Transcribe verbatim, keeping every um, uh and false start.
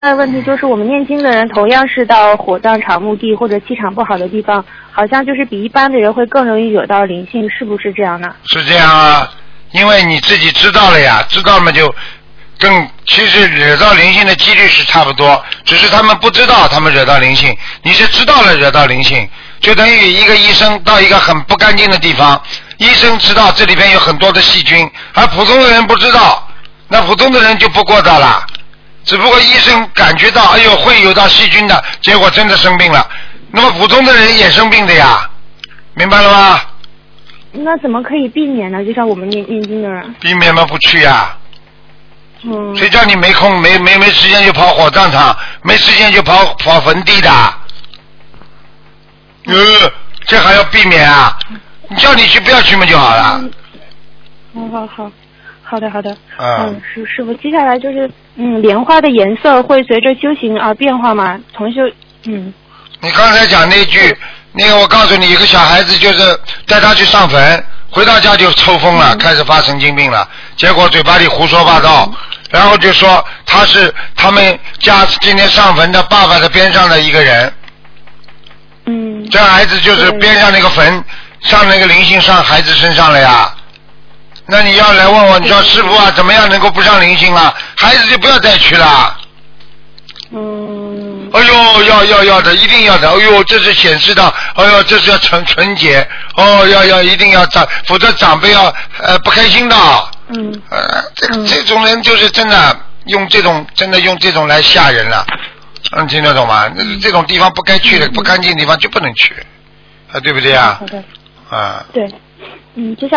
的问题就是我们念经的人同样是到火葬场墓地或者气场不好的地方，好像就是比一般的人会更容易惹到灵性，是不是这样呢？ 是这样啊，因为你自己知道了呀，知道嘛就更其实惹到灵性的几率是差不多，只是他们不知道他们惹到灵性，你是知道了惹到灵性，就等于一个医生到一个很不干净的地方，医生知道这里边有很多的细菌，而普通的人不知道，那普通的人就不过到了，只不过医生感觉到哎呦会有到细菌的，结果真的生病了，那么普通的人也生病的呀，明白了吗？ 那怎么可以避免呢？就像我们念念经的人， 避免嘛不去呀。 嗯， 谁叫你没空没没没时间就跑火葬场，没时间就跑跑坟地的？呃，这还要避免啊？你叫你去不要去嘛就好了。 嗯，好好好，好的好的。 嗯。 嗯，师师傅，接下来就是嗯，莲花的颜色会随着修行而变化吗？从修嗯。 你刚才讲那句，那个我告诉你，一个小孩子就是带他去上坟，回到家就抽风了，嗯、开始发神经病了，结果嘴巴里胡说八道，嗯、然后就说他是他们家今天上坟的爸爸的边上的一个人。 嗯。 这孩子就是边上那个坟上那个灵性上孩子身上了呀。那你要来问我，你说师傅啊，怎么样能够不上灵性啊？孩子就不要再去了。 嗯。 哎呦，要要要的，一定要的。哎呦，这是显示到，哎呦，这是要纯纯洁。哦，要要一定要长，否则长辈要呃不开心的。 嗯。 呃，这这种人就是真的用这种真的用这种来吓人了。能听得懂吗？嗯、这种地方不该去的、嗯、不干净的地方就不能去，啊，对不对啊？ 好的。 啊。 对，嗯，就像。